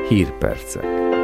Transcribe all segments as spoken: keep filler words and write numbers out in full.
Hírpercek.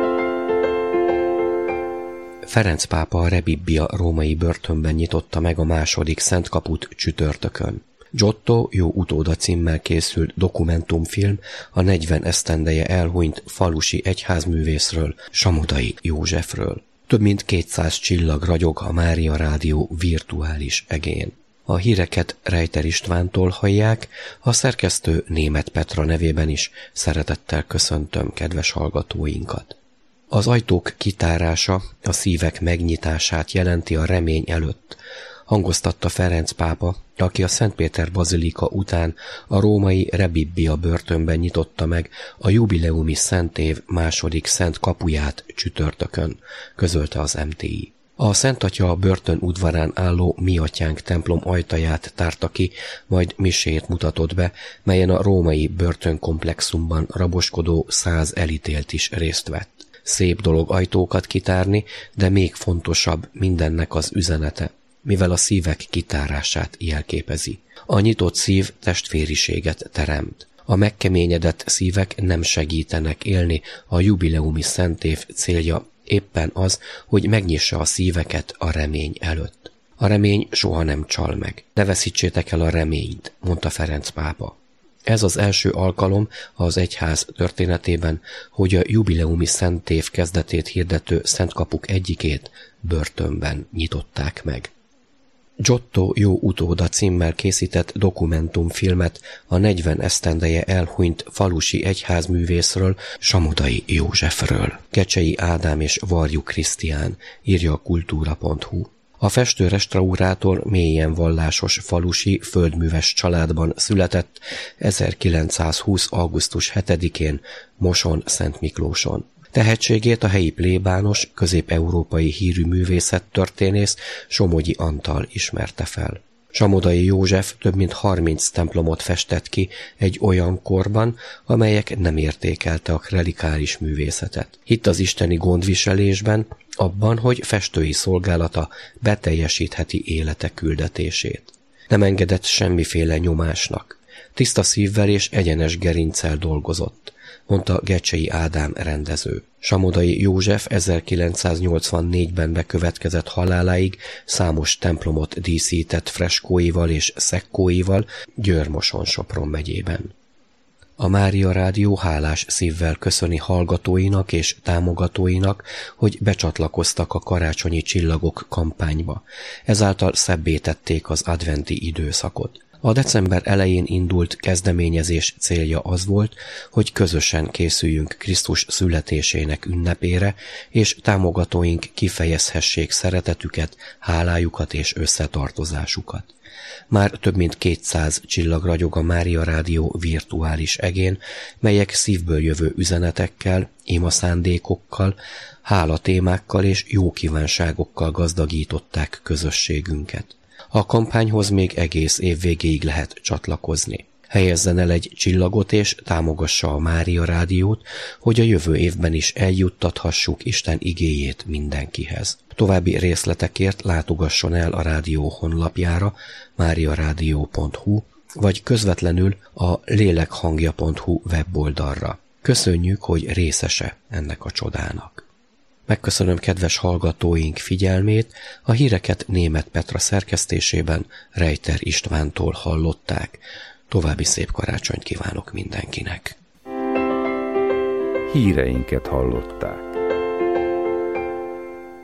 Ferenc pápa a Rebibbia római börtönben nyitotta meg a második Szent Kaput csütörtökön. Giotto jó utóda címmel készült dokumentumfilm a negyven esztendeje elhunyt falusi egyházművészről, Samodai Józsefről. Több mint kétszáz csillag ragyog a Mária Rádió virtuális egén. A híreket Rejter Istvántól hallják, a szerkesztő Németh Petra nevében is szeretettel köszöntöm kedves hallgatóinkat. Az ajtók kitárása a szívek megnyitását jelenti a remény előtt, hangoztatta Ferenc pápa, aki a Szent Péter bazilika után a római Rebibbia börtönben nyitotta meg a jubileumi szentév második szent kapuját csütörtökön, közölte az em té i. A Szent Atya a börtön udvarán álló Mi Atyánk templom ajtaját tárta ki, majd misét mutatott be, melyen a római börtönkomplexumban raboskodó száz elítélt is részt vett. Szép dolog ajtókat kitárni, de még fontosabb mindennek az üzenete, mivel a szívek kitárását jelképezi. A nyitott szív testvériséget teremt. A megkeményedett szívek nem segítenek élni, a jubileumi szentév célja éppen az, hogy megnyissa a szíveket a remény előtt. A remény soha nem csal meg. Ne veszítsétek el a reményt, mondta Ferenc pápa. Ez az első alkalom az egyház történetében, hogy a jubileumi szentév kezdetét hirdető szentkapuk egyikét börtönben nyitották meg. Giotto jó utóda címmel készített dokumentumfilmet a negyven esztendeje elhunyt falusi egyházművészről, Samodai Józsefről. Kecsei Ádám és Varjú Krisztián, írja a kultúra pont hu. A festő-restaurátor mélyen vallásos falusi földműves családban született ezerkilencszázhúsz. augusztus hetedikén Moson Szent Miklóson. Tehetségét a helyi plébános, közép-európai hírű művészettörténész Somogyi Antal ismerte fel. Samodai József több mint harminc templomot festett ki egy olyan korban, amelyek nem értékelte a klerikális művészetet. Hitt az isteni gondviselésben, abban, hogy festői szolgálata beteljesítheti élete küldetését. Nem engedett semmiféle nyomásnak. Tiszta szívvel és egyenes gerinccel dolgozott, mondta Gecsei Ádám rendező. Samodai József ezerkilencszáznyolcvannégyben bekövetkezett haláláig számos templomot díszített freskóival és szekkóival Győr-Moson-Sopron megyében. A Mária Rádió hálás szívvel köszöni hallgatóinak és támogatóinak, hogy becsatlakoztak a Karácsonyi Csillagok kampányba. Ezáltal szebbé tették az adventi időszakot. A december elején indult kezdeményezés célja az volt, hogy közösen készüljünk Krisztus születésének ünnepére, és támogatóink kifejezhessék szeretetüket, hálájukat és összetartozásukat. Már több mint kétszáz csillag ragyog a Mária Rádió virtuális egén, melyek szívből jövő üzenetekkel, imaszándékokkal, hálatémákkal és jó kívánságokkal gazdagították közösségünket. A kampányhoz még egész év végéig lehet csatlakozni. Helyezzen el egy csillagot és támogassa a Mária Rádiót, hogy a jövő évben is eljuttathassuk Isten igéjét mindenkihez. További részletekért látogasson el a rádió honlapjára, máriaradio pont hu, vagy közvetlenül a lélekhangja pont hu weboldalra. Köszönjük, hogy részese ennek a csodának. Megköszönöm kedves hallgatóink figyelmét, a híreket Németh Petra szerkesztésében Rejter Istvántól hallották. További szép karácsonyt kívánok mindenkinek. Híreinket hallották.